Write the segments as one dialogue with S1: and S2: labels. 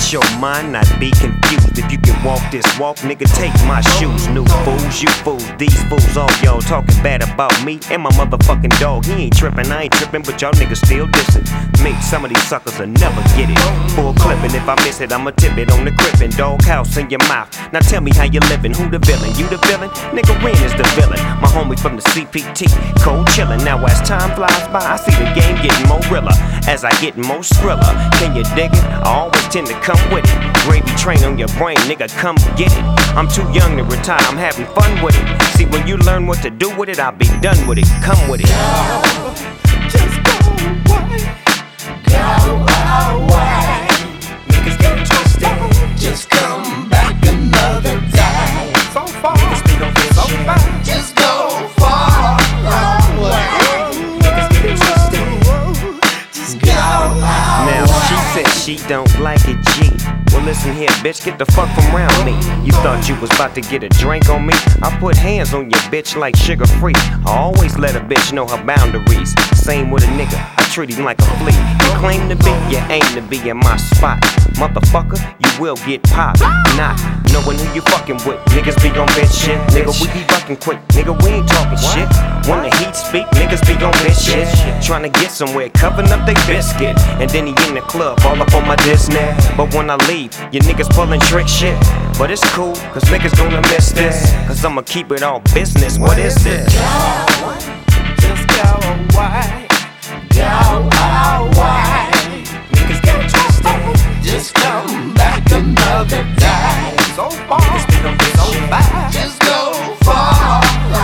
S1: let your mind not be confused. If you can walk this walk, nigga, take my shoes. New fools, you fools, these fools, all y'all talking bad about me and my motherfucking dog. He ain't trippin', I ain't trippin', but y'all niggas still dissing me. Some of these suckers will never get it. Full clippin', if I miss it, I'ma tip it on the crippin'. Doghouse in your mouth. Now tell me how you livin', who the villain? You the villain? Nigga, Ren is the villain. My homie from the CPT, cold chillin'. Now as time flies by, I see the game getting more realer as I get more skriller. Can you dig it? I always tend to come with it. Gravy train on your brain, nigga, come get it. I'm too young to retire, I'm having fun with it. See, when you learn what to do with it, I'll be done with it. Come with it.
S2: Go, just go away. Go away. Niggas get twisted. Just come back another day. So far, niggas be gon' get so far. Just go far away. Niggas get twisted. Just go away.
S1: Now she said she don't like it, G. Well listen here, bitch, get the fuck from around me. You thought you was about to get a drink on me? I put hands on your bitch like sugar free. I always let a bitch know her boundaries. Same with a nigga, I treat him like a flea. You claim to be, you aim to be in my spot. Motherfucker, you will get popped. Not knowing who you fucking with. Niggas be on bitch shit. Nigga, we be bucking quick. Nigga, we ain't talking shit. When the heat speak, niggas be on bitch shit. Trying to get somewhere, covering up they biscuit. And then he in the club, all up on my diss now. But when I leave, your niggas pulling trick shit. But it's cool, cause niggas gonna miss this. Cause I'ma keep it all business. What is this?
S2: Go, just go away. Go away. Niggas get twisted. Just come back another day. So far, niggas be gon' get so bad. Just go far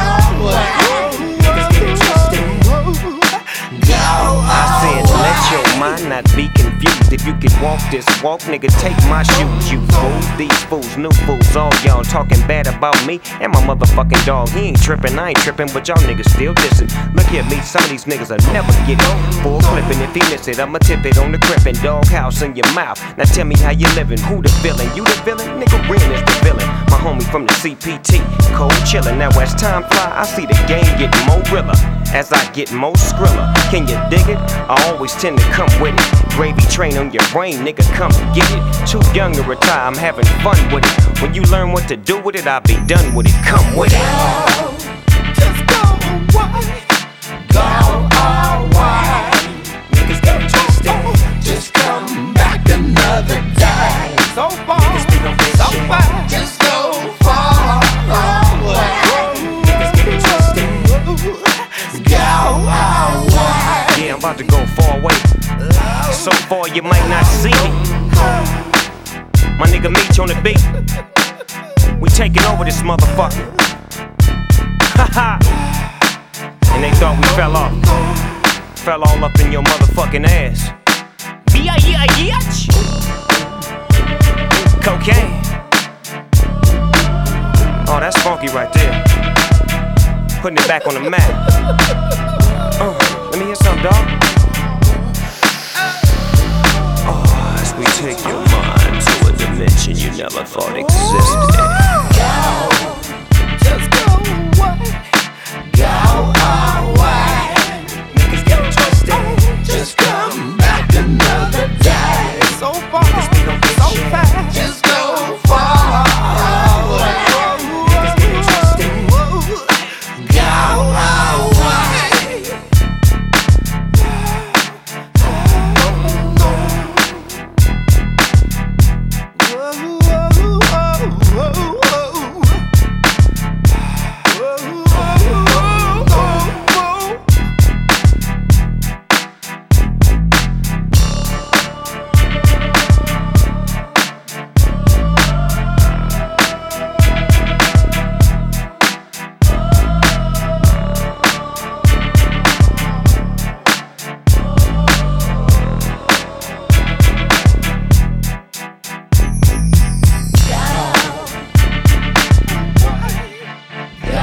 S2: away. Niggas get twisted. Go
S1: I said, let your mind not be confused. If you can walk this walk, nigga, take my shoes. You fools, these fools, new fools, all y'all talking bad about me and my motherfucking dog. He ain't trippin', I ain't trippin', but y'all niggas still dissing. Look at me, some of these niggas will never get it. Full clippin', if he miss it, I'ma tip it on the crippin'. Doghouse in your mouth. Now tell me how you livin', who the villain? You the villain? Nigga, Ren is the villain. My homie from the CPT, cold chillin'. Now as time fly, I see the game getting more realer as I get more skriller. Can you dig it? I always tend to come with it. Gravy train on your brain, nigga, come get it. Too young to retire, I'm having fun with it. When you learn what to do with it, I'll be done with it. Come with it.
S2: Go, just go away. Go away. Niggas get twisted. Just come back another day. So far, niggas be gon' get so far. Just go far away. Niggas get twisted. Go away.
S1: Yeah, I'm about to go far away. So far you might not see me. My nigga Meech on the beat. We taking over this motherfucker. Haha. And they thought we fell off. Fell all up in your motherfucking ass. B-I-E-I-E-H. Cocaine. Oh, that's funky right there. Putting it back on the map. Let me hear something, dog. Oh, as we take your mind to a dimension you never thought existed.
S2: Go, just go away. Go away. Niggas get twisted. Just come back another day. So far, niggas be gon' get so fast. Just go far away. Niggas get twisted. Go away.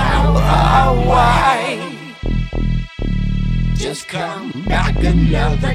S2: Just come back another